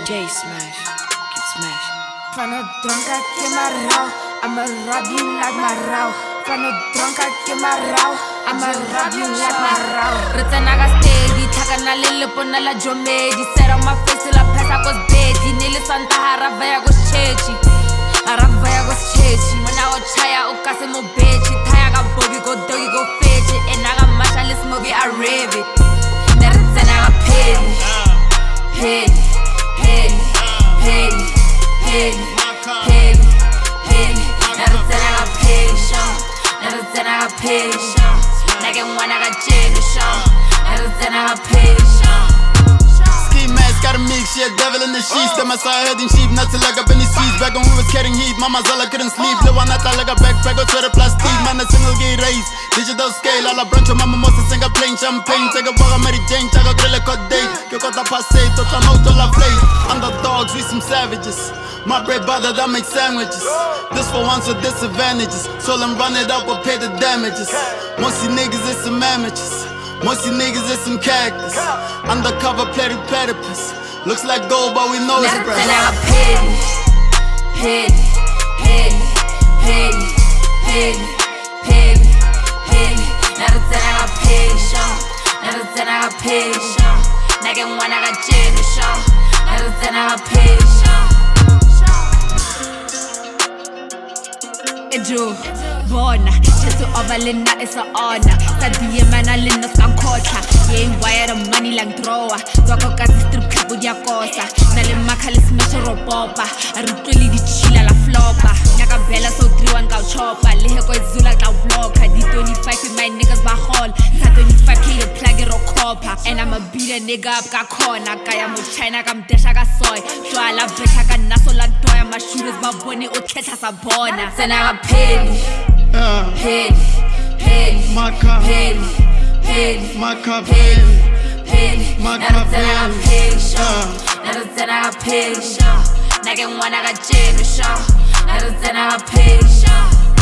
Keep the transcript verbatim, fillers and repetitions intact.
J smash, get smash. Fano dronka ke marao, I'ma rob you like my rao. Fano dronka ke marao, I'ma rob you like my rao. Ritanaga steady, takana lele pona la jomedi. Set on my face till I pass I was deady. Nili santa haravaya go chechi, haravaya go chechi. Mona o chaya o kase mo bechi. Taya ga bobi go dogi go fetch it. And I got masha this movie I rev it. Ritanaga petty, petty, petty, petty, petty, petty, petty. Ritanaga petty, show. Ritanaga petty, show. Nage mwana ga jeni, show. Ritanaga petty, show. Ski mask, got a mix, yeah, devil in the sheets. That my side heading sheep, not to like up in the streets. Back when we was carrying heat, mama Zala couldn't sleep. The one that I like a backpack, go to the plastic. Man, a single gay race, digital scale. All a branch of mama must sing a plain champagne. Take a walk, Mary Jane, take a grill, a cut date. Que got a passe, to come out to la plate. Underdogs, we some savages. My bread butter, that makes sandwiches. This for ones with disadvantages. So them run it up or pay the damages. Most you niggas is some amateurs. Most you niggas is some cactus. Undercover petty platypus. Looks like gold, but we know it's fresh. Ritanaga petty, petty, petty, petty, petty, petty, petty. Ritanaga petty, show. Ritanaga petty, show. Nage mwana ga jeni, show. Ritanaga petty, show. Ejo, bona, just to overlina is an honor. Sadiya mana linda skankotla. Yeah, wire the money like thrower. Zoko kasi strip club with your cosa. Nale makali smash robopa. Arutoli di chila la flopa. Nyaka bella so three one cow chopper. Lehe ko zula cow blocker. D twenty-five with my niggas bahol. Sa twenty-five k the plug it or copper. And I'ma beat a nigga up ka corner. Kaya mo China kam desha ka soy. Shwala besha ka naso la toya. My shooters baboni o teta sa bona. Senaga petty, petty, petty, petty, petty, petty, petty. Never said I got petty, show. Never said I got petty, show. Nage mwana ga jeni, show. Never said I got petty, show.